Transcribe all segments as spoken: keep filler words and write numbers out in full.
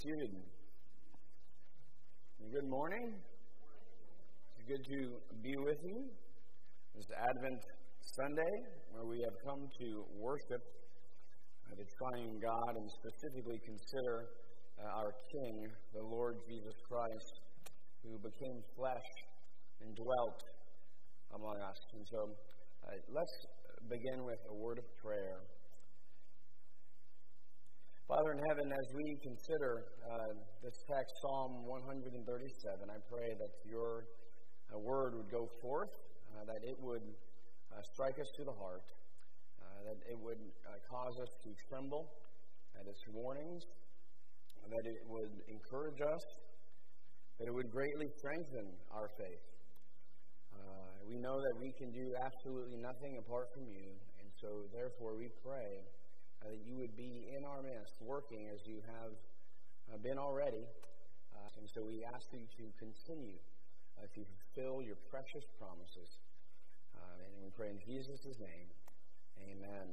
Seated. Good morning. It's good to be with you this Advent Sunday, where we have come to worship uh, the triune God and specifically consider uh, our King, the Lord Jesus Christ, who became flesh and dwelt among us. And so uh, let's begin with a word of prayer. Father in heaven, as we consider uh, this text, Psalm one thirty-seven, I pray that your uh, word would go forth, uh, that it would uh, strike us to the heart, uh, that it would uh, cause us to tremble at its warnings, that it would encourage us, that it would greatly strengthen our faith. Uh, we know that we can do absolutely nothing apart from you, and so therefore we pray Uh, that you would be in our midst, working as you have uh, been already. Uh, and so we ask you to continue uh, to fulfill your precious promises. Uh, and we pray in Jesus' name. Amen.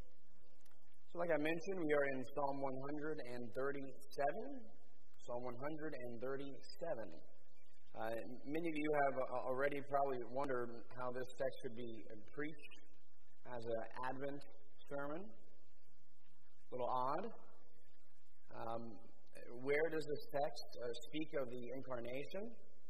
So like I mentioned, we are in Psalm one thirty-seven. Psalm one thirty-seven. Uh, many of you have already probably wondered how this text should be preached as an Advent sermon. A little odd. Um, where does this text uh, speak of the incarnation?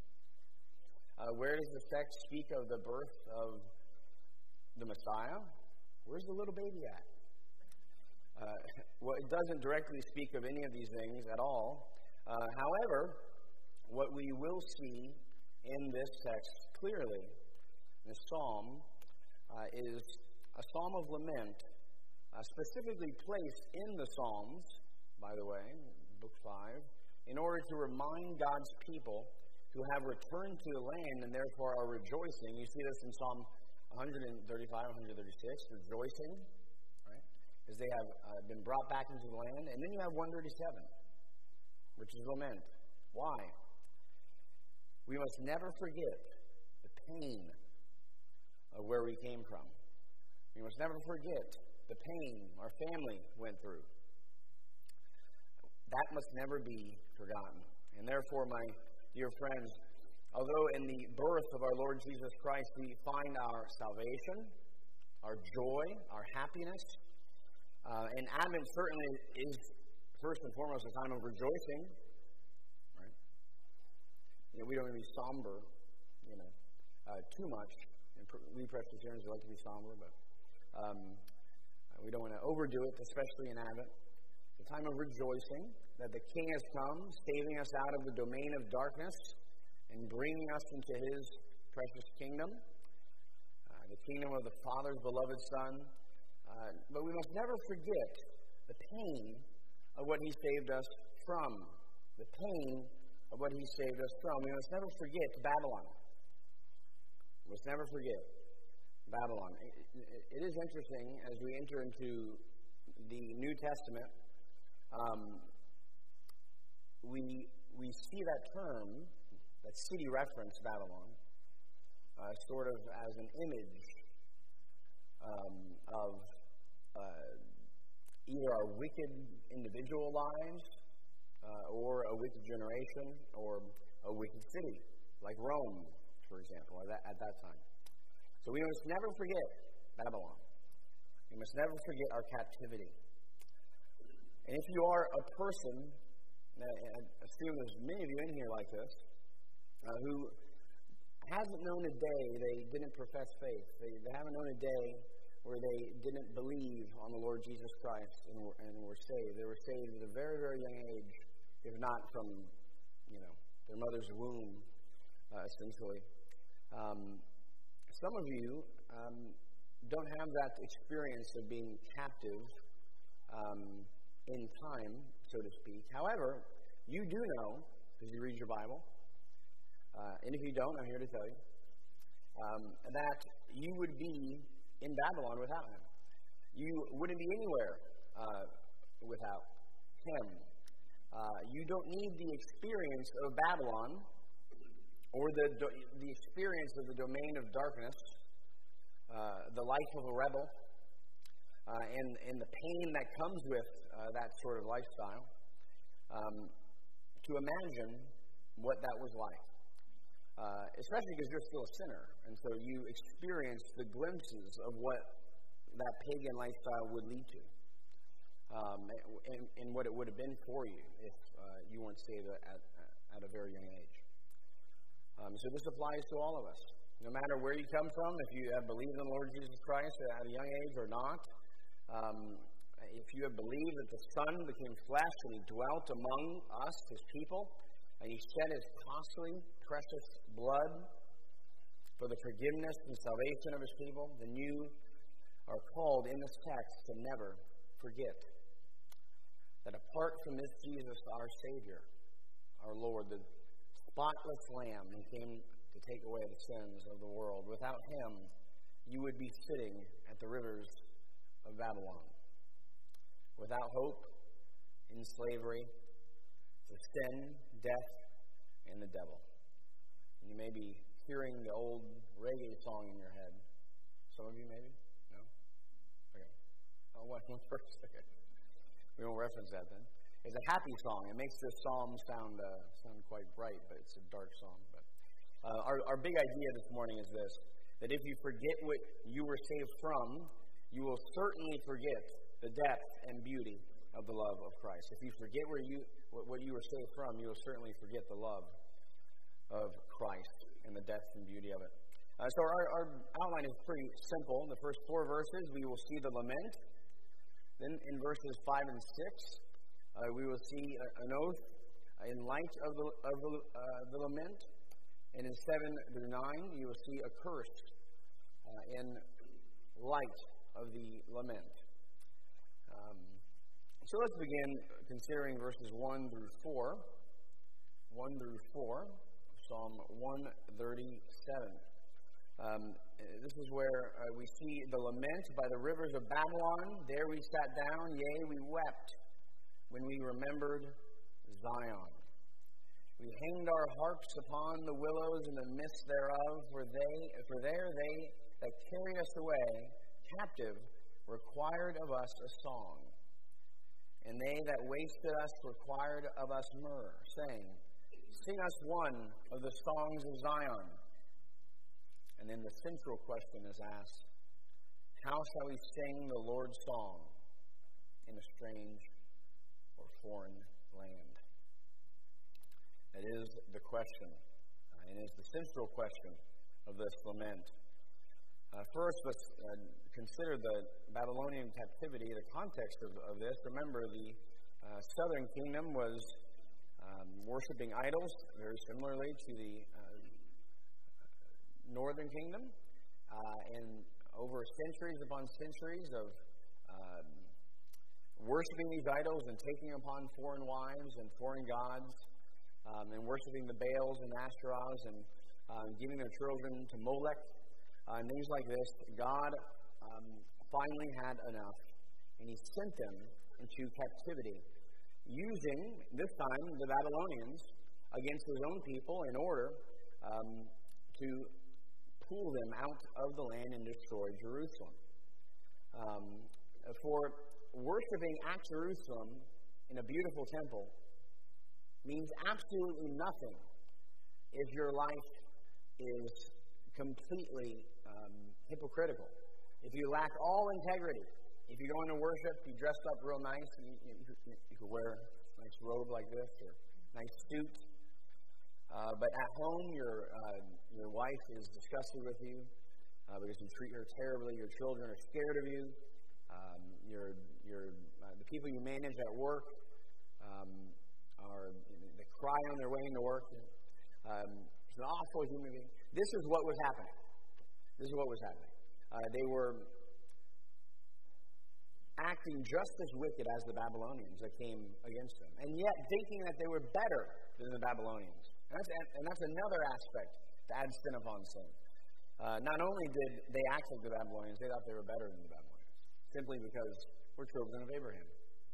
Uh, where does this text speak of the birth of the Messiah? Where's the little baby at? Uh, well, it doesn't directly speak of any of these things at all. Uh, however, what we will see in this text clearly, this psalm, uh, is a psalm of lament. Uh, specifically placed in the Psalms, by the way, book five, in order to remind God's people who have returned to the land and therefore are rejoicing. You see this in Psalm one thirty-five, one thirty-six, rejoicing, right? As they have uh, been brought back into the land. And then you have one thirty-seven, which is lament. Why? We must never forget the pain of where we came from. We must never forget the pain our family went through. That must never be forgotten. And therefore, my dear friends, although in the birth of our Lord Jesus Christ we find our salvation, our joy, our happiness, uh, and Advent certainly is first and foremost a time of rejoicing, right? You know, we don't want to be somber, you know, uh, too much. And we Presbyterians like to be somber, but um, we don't want to overdo it, especially in Advent. The time of rejoicing that the King has come, saving us out of the domain of darkness and bringing us into His precious kingdom, uh, the kingdom of the Father's beloved Son. Uh, but we must never forget the pain of what He saved us from. The pain of what He saved us from. We must never forget Babylon. We must never forget Babylon. It is interesting as we enter into the New Testament, um, we we see that term, that city reference, Babylon, uh, sort of as an image um, of uh, either our wicked individual lives, uh, or a wicked generation, or a wicked city, like Rome, for example, at that, at that time. So we must never forget Babylon. We must never forget our captivity. And if you are a person, and I assume there's many of you in here like this, uh, who hasn't known a day they didn't profess faith. They, they haven't known a day where they didn't believe on the Lord Jesus Christ and were, and were saved. They were saved at a very, very young age, if not from, you know, their mother's womb, uh, essentially. Um, Some of you um, don't have that experience of being captive um, in time, so to speak. However, you do know, because you read your Bible, uh, and if you don't, I'm here to tell you, um, that you would be in Babylon without Him. You wouldn't be anywhere uh, without Him. Uh, you don't need the experience of Babylon or the the experience of the domain of darkness, uh, the life of a rebel, uh, and, and the pain that comes with uh, that sort of lifestyle. Um, to imagine what that was like. Uh, especially because you're still a sinner, and so you experience the glimpses of what that pagan lifestyle would lead to, um, and, and what it would have been for you if uh, you weren't saved at, at a very young age. Um, so this applies to all of us. No matter where you come from, if you have believed in the Lord Jesus Christ at a young age or not, um, if you have believed that the Son became flesh and He dwelt among us, His people, and He shed His costly, precious blood for the forgiveness and salvation of His people, then you are called in this text to never forget that apart from this Jesus, our Savior, our Lord, the spotless Lamb who came to take away the sins of the world, without Him, you would be sitting at the rivers of Babylon, without hope, in slavery to sin, death, and the devil. And you may be hearing the old reggae song in your head. Some of you maybe? No? Okay. Oh, what? One first? Okay. We won't reference that then. It's a happy song. It makes this psalm sound uh, sound quite bright, but it's a dark song. But uh, our, our big idea this morning is this, that if you forget what you were saved from, you will certainly forget the depth and beauty of the love of Christ. If you forget where you what you were saved from, you will certainly forget the love of Christ and the depth and beauty of it. Uh, so our, our outline is pretty simple. In the first four verses, we will see the lament. Then in verses five and six, uh, we will see a, an oath in light of the of the, uh, the lament. And in seven through nine, you will see a curse uh, in light of the lament. Um, so let's begin considering verses one through four. one through four, Psalm one thirty-seven. Um, this is where uh, we see the lament by the rivers of Babylon. There we sat down, yea, we wept when we remembered Zion. We hanged our harps upon the willows in the midst thereof, for they, for there they that carry us away captive required of us a song. And they that wasted us required of us myrrh, saying, sing us one of the songs of Zion. And then the central question is asked, how shall we sing the Lord's song in a strange or foreign land? That is the question, uh, and is the central question of this lament. Uh, first, let's uh, consider the Babylonian captivity, the context of, of this. Remember, the uh, southern kingdom was um, worshiping idols, very similarly to the uh, northern kingdom. Uh, and over centuries upon centuries of um, worshiping these idols and taking upon foreign wives and foreign gods, um, and worshiping the Baals and Ashtoreths and um, giving their children to Molech, Uh, and things like this, God um, finally had enough, and He sent them into captivity, using, this time, the Babylonians against His own people in order um, to pull them out of the land and destroy Jerusalem. Um, for worshiping at Jerusalem in a beautiful temple means absolutely nothing if your life is completely um, hypocritical. If you lack all integrity, if you go into worship, you dress up real nice, and you, you, you, you could wear a nice robe like this or a nice suit, uh, but at home your uh, your wife is disgusted with you uh, because you treat her terribly. Your children are scared of you. Um, your your uh, the people you manage at work um, are they cry on their way into work. Um, it's an awful human being. This is what was happening. This is what was happening. Uh, they were acting just as wicked as the Babylonians that came against them, and yet thinking that they were better than the Babylonians. And that's, and that's another aspect to add sin upon sin. Uh, not only did they act like the Babylonians, they thought they were better than the Babylonians, simply because we're children of Abraham.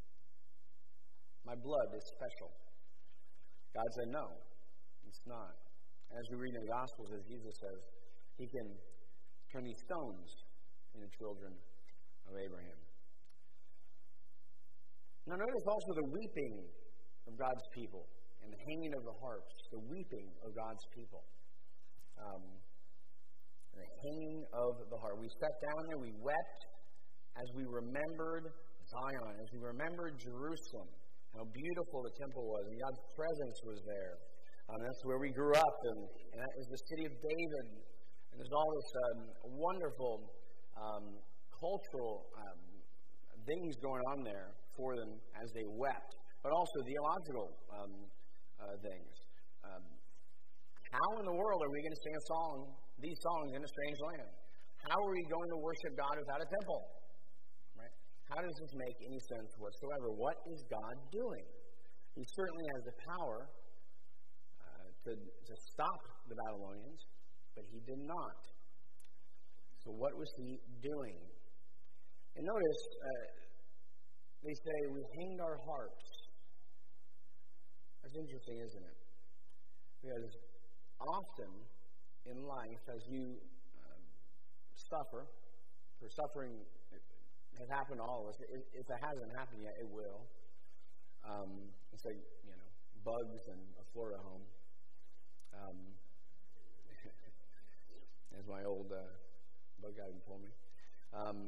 My blood is special. God said, no, it's not. As we read in the Gospels, as Jesus says, He can turn these stones into children of Abraham. Now notice also the weeping of God's people and the hanging of the harps, the weeping of God's people. Um, the hanging of the harp. We sat down there, we wept as we remembered Zion, as we remembered Jerusalem, how beautiful the temple was, and God's presence was there. Um, that's where we grew up, and, and that was the city of David. And there's all this um, wonderful um, cultural um, things going on there for them as they wept, but also theological um, uh, things. Um, how in the world are we going to sing a song, these songs, in a strange land? How are we going to worship God without a temple? Right? How does this make any sense whatsoever? What is God doing? He certainly has the power uh, to, to stop the Babylonians, but he did not. So what was he doing? And notice, uh, they say, we hanged our harps. That's interesting, isn't it? Because often in life, as you um, suffer, for suffering has happened to all of us. If it hasn't happened yet, it will. Um, it's like, you know, bugs in a Florida home. Um, as my old uh, bug guy told me. Um,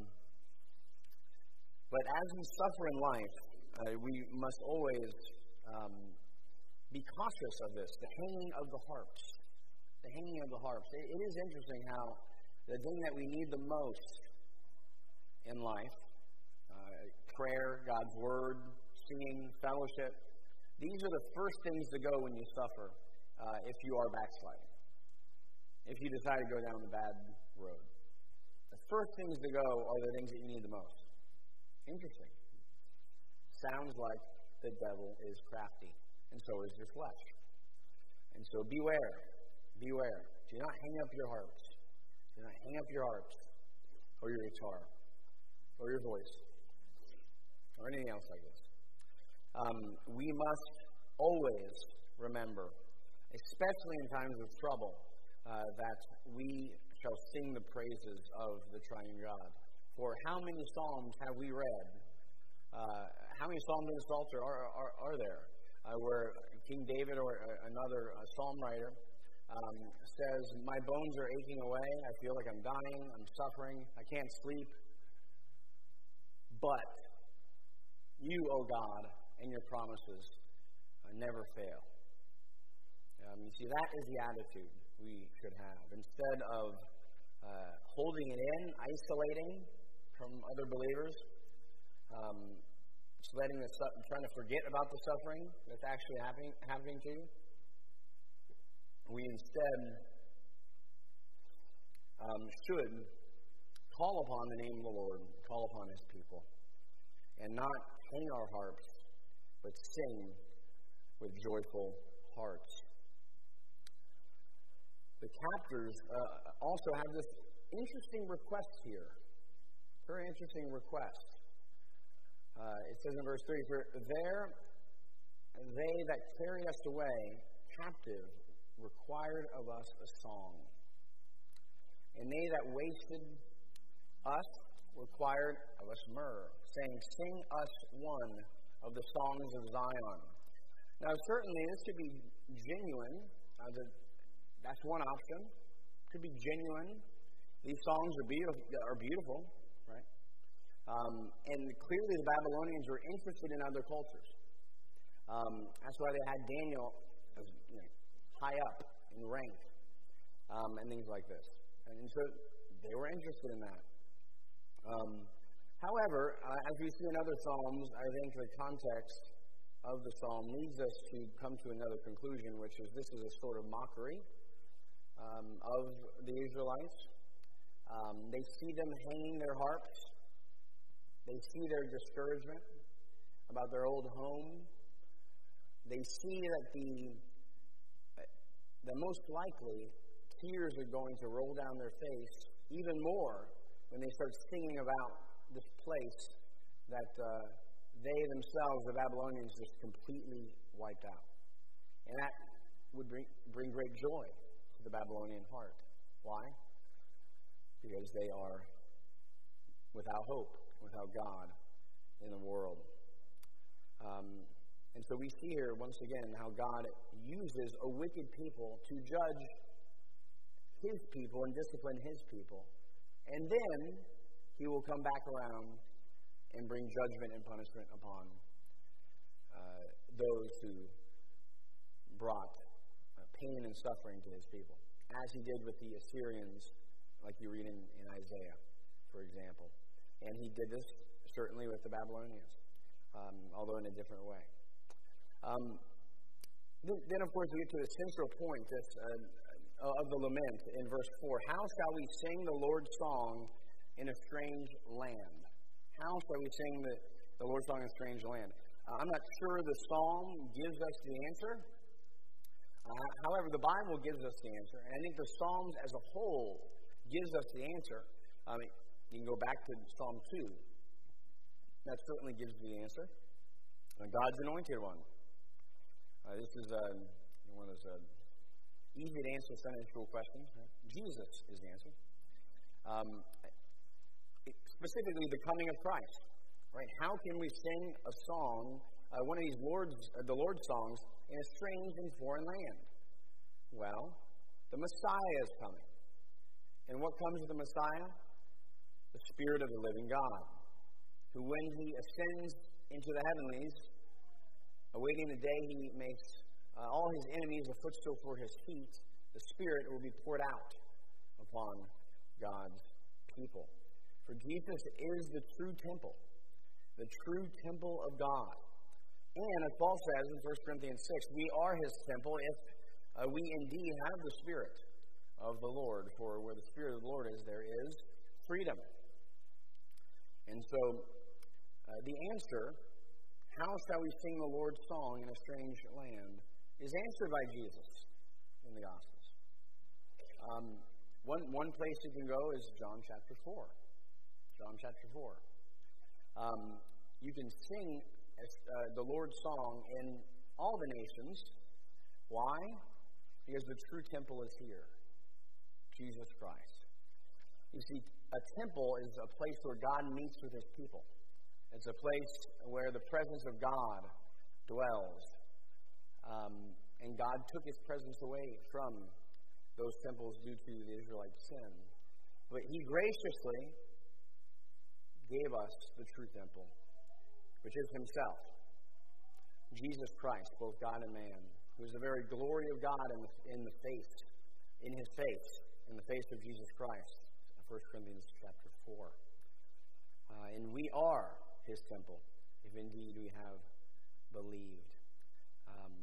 but as we suffer in life, uh, we must always um, be cautious of this, the hanging of the harps. The hanging of the harps. It, it is interesting how the thing that we need the most in life, uh, prayer, God's Word, singing, fellowship, these are the first things to go when you suffer uh, if you are backsliding. If you decide to go down the bad road. The first things to go are the things that you need the most. Interesting. Sounds like the devil is crafty, and so is your flesh. And so beware. Beware. Do not hang up your harps. Do not hang up your harps, or your guitar, or your voice, or anything else like this. Um, we must always remember, especially in times of trouble, uh, that we shall sing the praises of the triune God. For how many psalms have we read? Uh, how many psalms in the Psalter are, are, are there? Uh, where King David or uh, another uh, psalm writer um, says, my bones are aching away, I feel like I'm dying, I'm suffering, I can't sleep. But you, O God, and your promises uh, never fail. Um, you see, that is the attitude we should have. Instead of uh, holding it in, isolating from other believers, um, just letting the su- trying to forget about the suffering that's actually happening happening to you, we instead um, should call upon the name of the Lord, call upon His people, and not hang our harps, but sing with joyful hearts. The captors uh, also have this interesting request here. Very interesting request. Uh, it says in verse three, for there they that carry us away captive required of us a song. And they that wasted us required of us myrrh, saying, sing us one of the songs of Zion. Now certainly this could be genuine. Uh, the, that's one option. It could be genuine. These songs are beautiful, are beautiful, right? Um, and clearly the Babylonians were interested in other cultures. Um, that's why they had Daniel as, you know, high up in rank um, and things like this. And, and so they were interested in that. Um, however, uh, as we see in other Psalms, I think the context of the Psalm leads us to come to another conclusion, which is this is a sort of mockery um, of the Israelites. Um, they see them hanging their harps. They see their discouragement about their old home. They see that the that most likely tears are going to roll down their face even more when they start singing about this place that uh, they themselves, the Babylonians, just completely wiped out. And that would bring, bring great joy to the Babylonian heart. Why? Because they are without hope, without God in the world. Um, And so we see here, once again, how God uses a wicked people to judge his people and discipline his people. And then he will come back around and bring judgment and punishment upon uh, those who brought uh, pain and suffering to his people, as he did with the Assyrians, like you read in, in Isaiah, for example. And he did this certainly with the Babylonians, um, although in a different way. Um, then, then, of course, we get to the central point this, uh, of the lament in verse four. How shall we sing the Lord's song in a strange land? How shall we sing the, the Lord's song in a strange land? Uh, I'm not sure the psalm gives us the answer. Uh, however, the Bible gives us the answer. And I think the Psalms as a whole gives us the answer. I mean, you can go back to Psalm two. That certainly gives the answer. Uh, God's anointed one. Uh, this is uh, one of those uh, easy to answer Sunday school questions. Right? Jesus is the answer. Um, it, specifically, the coming of Christ. Right? How can we sing a song, uh, one of these Lord's, uh, the Lord's songs, in a strange and foreign land? Well, the Messiah is coming. And what comes with the Messiah? The Spirit of the living God, who when he ascends into the heavenlies, awaiting the day he makes uh, all his enemies a footstool for his feet, the Spirit will be poured out upon God's people. For Jesus is the true temple, the true temple of God. And as Paul says in First Corinthians six, we are his temple if uh, we indeed have the Spirit of the Lord. For where the Spirit of the Lord is, there is freedom. And so, uh, the answer, how shall we sing the Lord's song in a strange land, is answered by Jesus in the Gospels. Um, one, one place you can go is John chapter four. John chapter four. Um, you can sing uh, the Lord's song in all the nations. Why? Because the true temple is here. Jesus Christ. You see, a temple is a place where God meets with his people. It's a place where the presence of God dwells. Um, and God took his presence away from those temples due to the Israelite sin. But he graciously gave us the true temple, which is himself. Jesus Christ, both God and man, who is the very glory of God in the, in the face, in his face, in the face of Jesus Christ. First Corinthians chapter four. Uh, and we are his temple, if indeed we have believed. Um,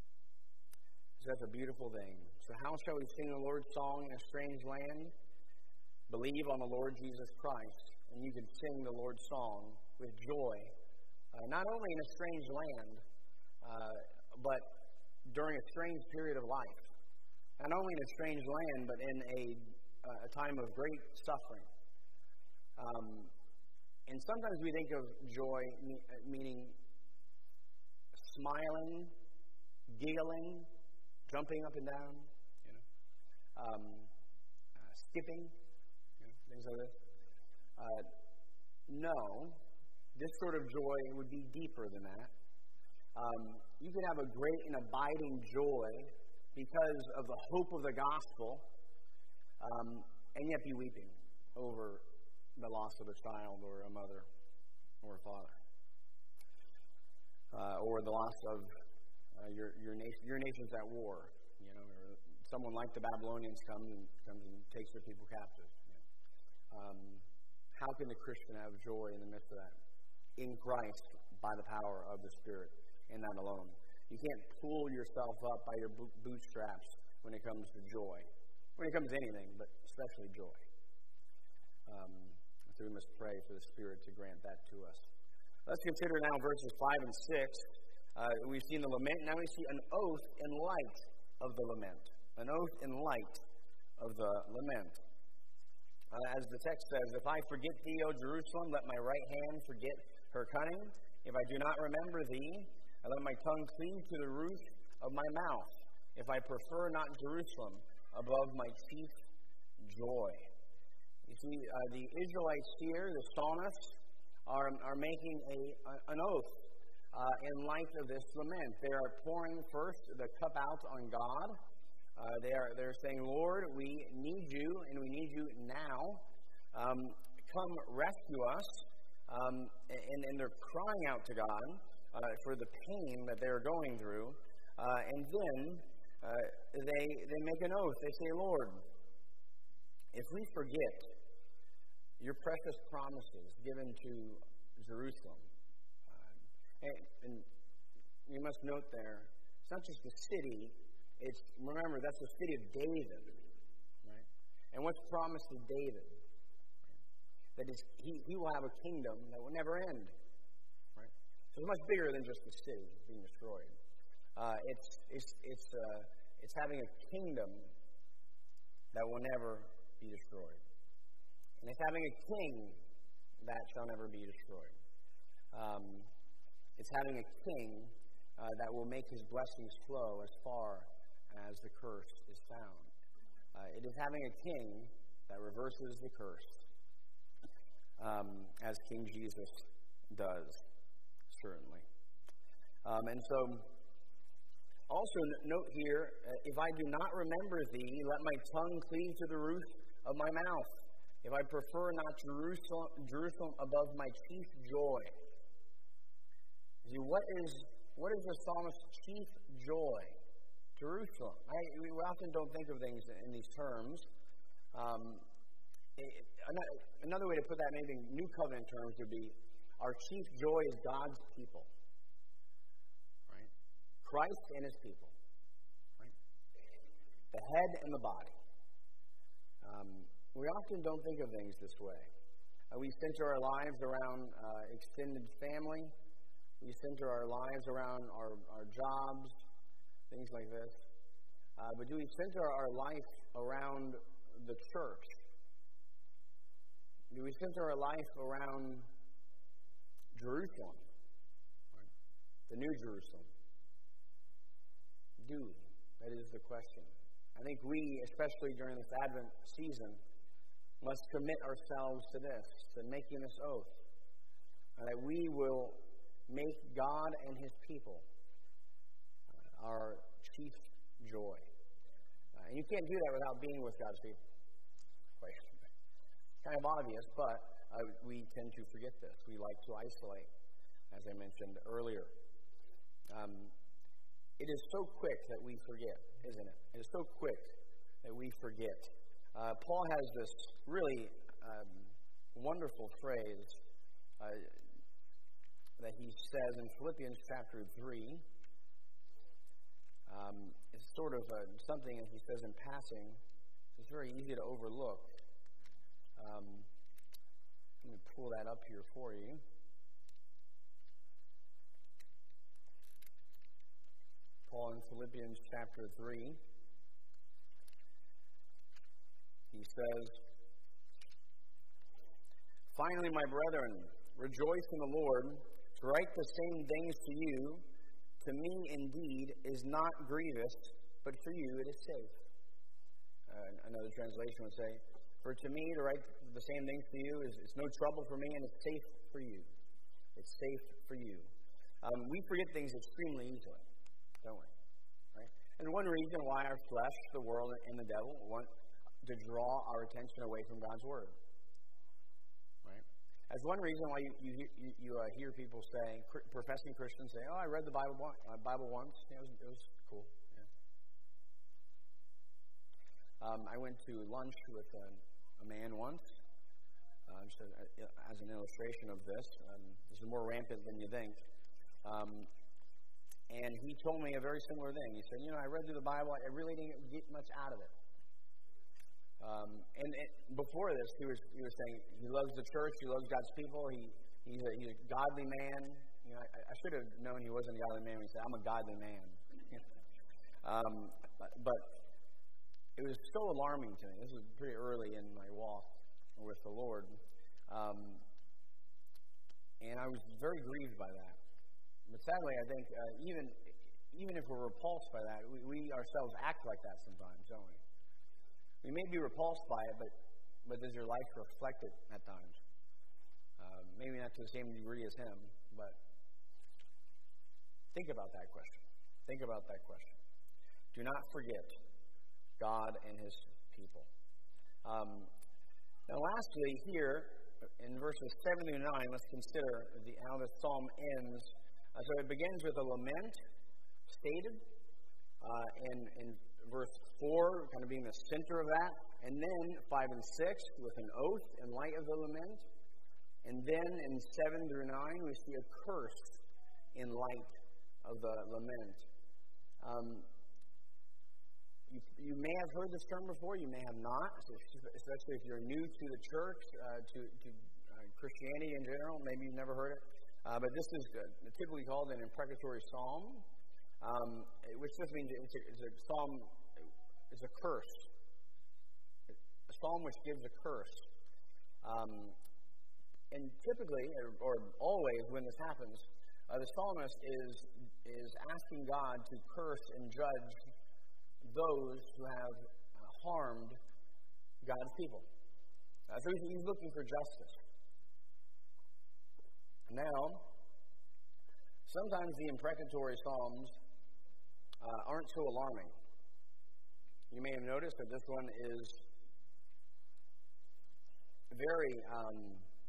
so that's a beautiful thing. So how shall we sing the Lord's song in a strange land? Believe on the Lord Jesus Christ, and you can sing the Lord's song with joy, uh, not only in a strange land, uh, but during a strange period of life. Not only in a strange land, but in a, uh, a time of great suffering. Um, And sometimes we think of joy me- meaning smiling, giggling, jumping up and down, you know, um, uh, skipping, you know, things like this. Uh, no, this sort of joy would be deeper than that. Um, you can have a great and abiding joy because of the hope of the gospel, um, and yet be weeping over the loss of a child or a mother or a father, uh, or the loss of uh, your your nation. Your nation's at war, you know, or someone like the Babylonians comes and comes and takes their people captive. You know. um, how can the Christian have joy in the midst of that? In Christ, by the power of the Spirit, and that alone. You can't pull yourself up by your bootstraps when it comes to joy. When it comes to anything, but especially joy. Um, So we must pray for the Spirit to grant that to us. Let's consider now verses five and six. Uh, we've seen the lament. Now we see an oath in light of the lament. An oath in light of the lament. Uh, as the text says, if I forget thee, O Jerusalem, let my right hand forget her cunning. If I do not remember thee, I let my tongue cleave to the roof of my mouth. If I prefer not Jerusalem above my chief joy. You see, uh, the Israelites here, the psalmists, are, are making a, a, an oath. uh, in light of this lament. They are pouring first the cup out on God. Uh, they are they're saying, Lord, we need you, and we need you now. Um, come rescue us. Um, and, and they're crying out to God uh, for the pain that they're going through. Uh, and then uh, they they make an oath. They say, Lord, if we forget your precious promises given to Jerusalem, uh, and, and you must note there, it's not just the city. It's remember that's the city of David, right? And what's promised to David? That is, he, he will have a kingdom that will never end, right? So it's much bigger than just the city being destroyed. Uh, it's it's it's uh, it's having a kingdom that will never be destroyed, and it's having a king that shall never be destroyed. Um, it's having a king uh, that will make his blessings flow as far as the curse is found. Uh, it is having a king that reverses the curse, um, as King Jesus does, certainly. Um, and so, also note here, uh, if I do not remember thee, let my tongue cleave to the roof of my mouth. If I prefer not Jerusalem, Jerusalem above my chief joy. See, what is what is the psalmist's chief joy? Jerusalem. I, we often don't think of things in these terms. Um, it, another way to put that, maybe in New Covenant terms, would be our chief joy is God's people. Right? Christ and his people. Right? The head and the body. Um, we often don't think of things this way. Uh, we center our lives around uh, extended family. We center our lives around our, our jobs, things like this. Uh, but do we center our life around the church? Do we center our life around Jerusalem? Right? The New Jerusalem? Do we? That is the question. I think we, especially during this Advent season, must commit ourselves to this, to making this oath, uh, that we will make God and his people uh, our chief joy. Uh, and you can't do that without being with God's people. Quite kind of obvious, but uh, we tend to forget this. We like to isolate, as I mentioned earlier. Um, it is so quick that we forget, isn't it? It is so quick that we forget. Uh, Paul has this really um, wonderful phrase uh, that he says in Philippians chapter three. Um, it's sort of a, something that he says in passing. It's very easy to overlook. Um, let me pull that up here for you. Paul in Philippians chapter three. He says, "Finally, my brethren, rejoice in the Lord. To write the same things to you, to me indeed, is not grievous, but for you it is safe." Uh, another translation would say, "For to me to write the same things to you is it's no trouble for me, and it's safe for you." It's safe for you. Um, we forget things extremely easily, don't we? Right? And one reason why our flesh, the world, and the devil want to draw our attention away from God's Word. Right? As one reason why you you, you, you uh, hear people say, professing Christians say, "Oh, I read the Bible, uh, Bible once. Yeah, it, was, it was cool." Yeah. Um, I went to lunch with a, a man once, uh, just a, a, as an illustration of this. Um, this is more rampant than you think. Um, and he told me a very similar thing. He said, "You know, I read through the Bible. I really didn't get much out of it." Um, and, and before this, he was he was saying he loves the church, he loves God's people, he he's a, he's a godly man. You know, I, I should have known he wasn't a godly man when he said, "I'm a godly man." um, but, but it was so alarming to me. This was pretty early in my walk with the Lord, um, and I was very grieved by that. But sadly, I think uh, even even if we're repulsed by that, we, we ourselves act like that sometimes, don't we? You may be repulsed by it, but, but does your life reflect it at times? Uh, maybe not to the same degree as him, but Think about that question. Think about that question. Do not forget God and his people. Um, now, lastly, here in verses seven through nine, let's consider the, how the psalm ends. Uh, so it begins with a lament stated uh, in, in verse four, kind of being the center of that. And then five and six with an oath in light of the lament. And then in seven through nine, we see a curse in light of the lament. Um, you, you may have heard this term before, you may have not, especially if you're new to the church, uh, to, to uh, Christianity in general. Maybe you've never heard it. Uh, but this is uh, typically called an imprecatory psalm, um, which just means it's a, it's a psalm, it's a curse. A psalm which gives a curse. Um, and typically, or, or always when this happens, uh, the psalmist is is asking God to curse and judge those who have uh, harmed God's people. Uh, so he's, he's looking for justice. Now, sometimes the imprecatory psalms uh, aren't so alarming. You may have noticed that this one is very, um,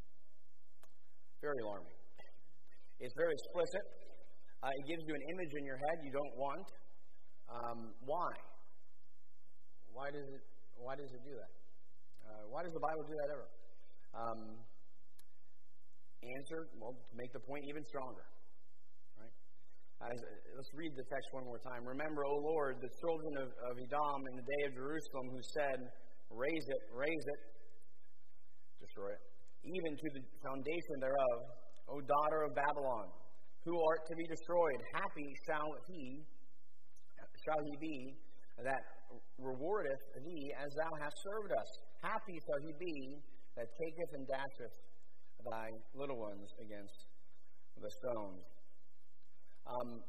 very alarming. It's very explicit. Uh, it gives you an image in your head you don't want. Um, why? Why does it? Why does it do that? Uh, why does the Bible do that ever? Um, answer: well, to make the point even stronger. Right? Uh, let's read the text one more time. Remember, O Lord, the children of, of Edom in the day of Jerusalem, who said, "Raise it, raise it, destroy it, even to the foundation thereof, O daughter of Babylon, who art to be destroyed. Happy shall he, shall he be that rewardeth thee as thou hast served us. Happy shall he be that taketh and dasheth thy little ones against the stones." Um,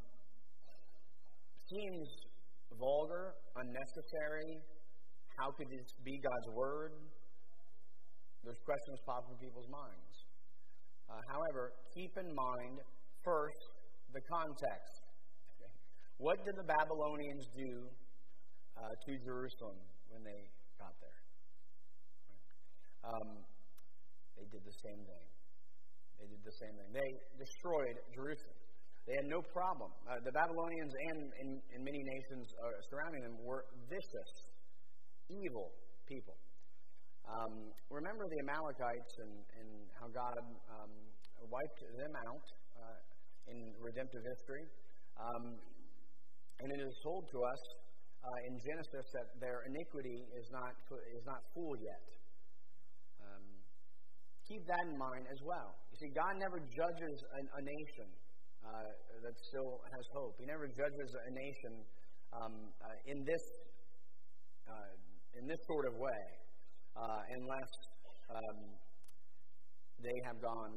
seems vulgar, unnecessary. How could this be God's word? There's questions pop in people's minds. Uh, however, keep in mind, first, the context. Okay. What did the Babylonians do uh, to Jerusalem when they got there? Um, they did the same thing. They did the same thing. They destroyed Jerusalem. They had no problem. Uh, the Babylonians and, and, and many nations uh, surrounding them were vicious, evil people. Um, remember the Amalekites and, and how God um, wiped them out uh, in redemptive history. Um, and it is told to us uh, in Genesis that their iniquity is not is not full yet. Um, keep that in mind as well. You see, God never judges a, a nation uh, that still has hope. He never judges a nation um, uh, in this uh, in this sort of way. Uh, unless um, they have gone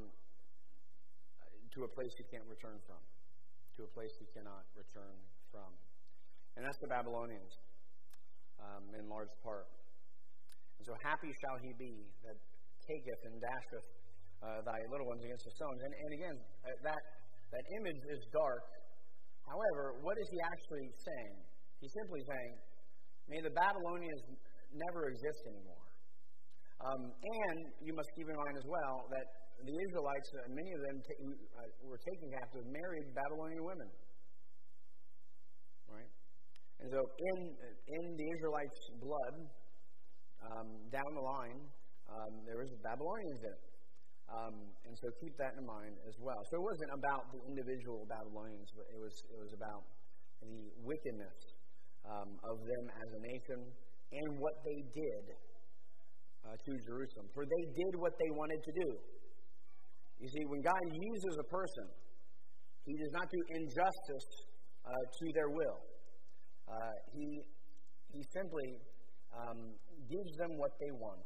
to a place you can't return from, to a place you cannot return from. And that's the Babylonians, um, in large part. And so happy shall he be that taketh and dasheth uh, thy little ones against the stones. And, and again, uh, that, that image is dark. However, what is he actually saying? He's simply saying, may the Babylonians never exist anymore. Um, and you must keep in mind as well that the Israelites, uh, many of them t- uh, were taken captive, married Babylonian women. Right? And so in in the Israelites' blood, um, down the line, um, there was Babylonians in it. Um, and so keep that in mind as well. So it wasn't about the individual Babylonians, but it was it was about the wickedness um, of them as a nation and what they did Uh, to Jerusalem. For they did what they wanted to do. You see, when God uses a person, he does not do injustice uh, to their will. Uh, he he simply um, gives them what they want.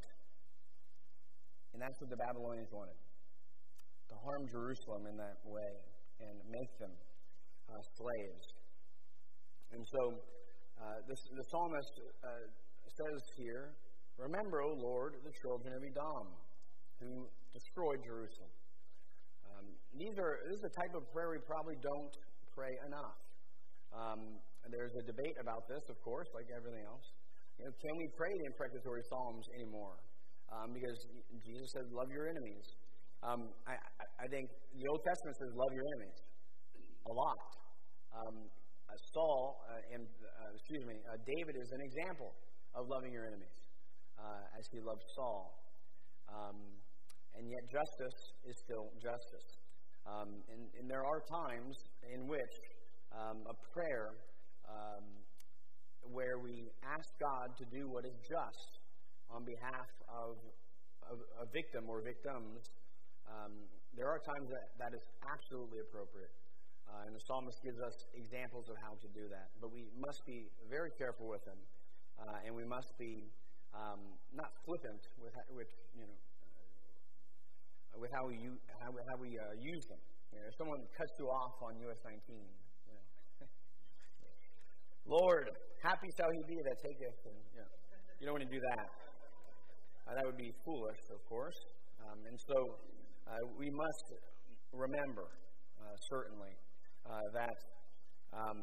And that's what the Babylonians wanted. To harm Jerusalem in that way and make them uh, slaves. And so uh, this, the psalmist uh, says here, remember, O Lord, the children of Edom, who destroyed Jerusalem. Um, these are this is a type of prayer we probably don't pray enough? Um, there's a debate about this, of course, like everything else. You know, can we pray the imprecatory Psalms anymore? Um, because Jesus says, love your enemies. Um, I, I think the Old Testament says, love your enemies. A lot. Um, uh, Saul, uh, and, uh, excuse me, uh, David is an example of loving your enemies, uh, as he loved Saul. Um, and yet justice is still justice. Um, and, and there are times in which um, a prayer um, where we ask God to do what is just on behalf of, of a victim or victims, um, there are times that that is absolutely appropriate. Uh, and the psalmist gives us examples of how to do that. But we must be very careful with them, uh, and we must be um, not flippant with, with you know, uh, with how we use, how, how we uh, use them. You know, if someone cuts you off on U S nineteen, you know, Lord, happy shall he be that taketh, and you know, you don't want to do that. Uh, that would be foolish, of course. Um, and so uh, we must remember, uh, certainly, uh, that um,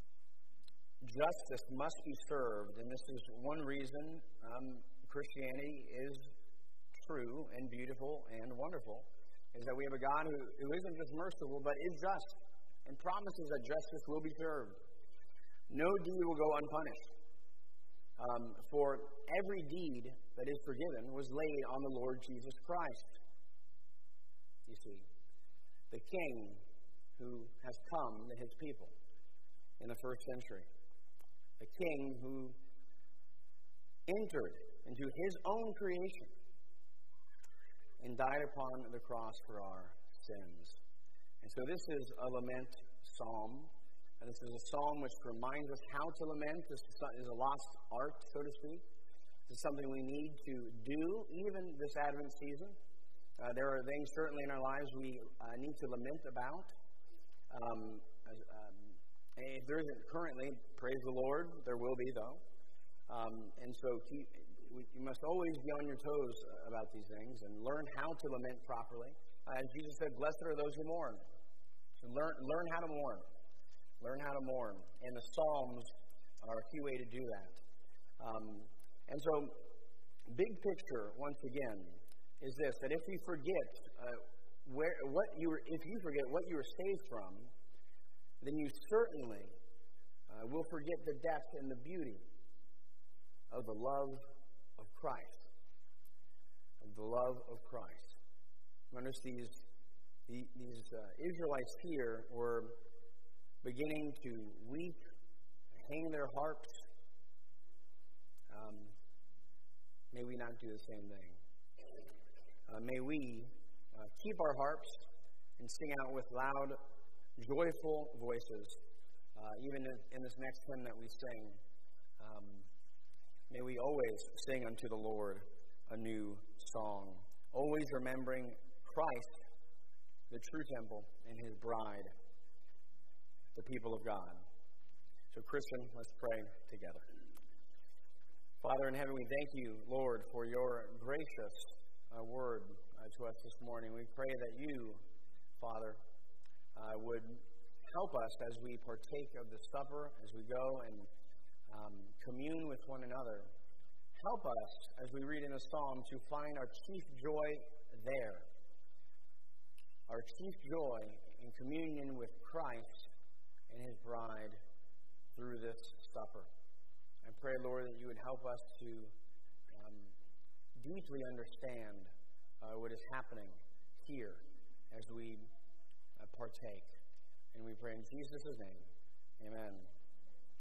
justice must be served. And this is one reason um, Christianity is true and beautiful and wonderful, is that we have a God who, who isn't just merciful, but is just, and promises that justice will be served. No deed will go unpunished. Um, for every deed that is forgiven was laid on the Lord Jesus Christ. You see, the King who has come to his people in the first century. The King who entered into his own creation and died upon the cross for our sins. And so this is a lament psalm. And this is a psalm which reminds us how to lament. This is a lost art, so to speak. This is something we need to do, even this Advent season. Uh, there are things certainly in our lives we uh, need to lament about. Um, um, if there isn't currently, praise the Lord, there will be, though. Um, and so keep, we, you must always be on your toes about these things and learn how to lament properly. Uh, as Jesus said, blessed are those who mourn. So learn, learn how to mourn. Learn how to mourn. And the Psalms are a key way to do that. Um, and so, big picture, once again, is this, that if we forget uh, where what you were, if you forget what you were saved from, then you certainly uh, will forget the depth and the beauty of the love of Christ. Of the love of Christ. Notice these, the, these uh, Israelites here were beginning to weep, hang their harps. Um, may we not do the same thing. Uh, may we uh, keep our harps and sing out with loud, joyful voices, uh, even in, in this next hymn that we sing. Um, may we always sing unto the Lord a new song, always remembering Christ, the true temple, and his bride, the people of God. So, Christian, let's pray together. Father in heaven, we thank you, Lord, for your gracious uh, word uh, to us this morning. We pray that you, Father, uh, would help us as we partake of the supper, as we go and um, commune with one another. Help us, as we read in the psalm, to find our chief joy there. Our chief joy in communion with Christ and his bride through this supper. I pray, Lord, that you would help us to um, deeply understand uh, what is happening here as we uh, partake. And we pray in Jesus' name. Amen.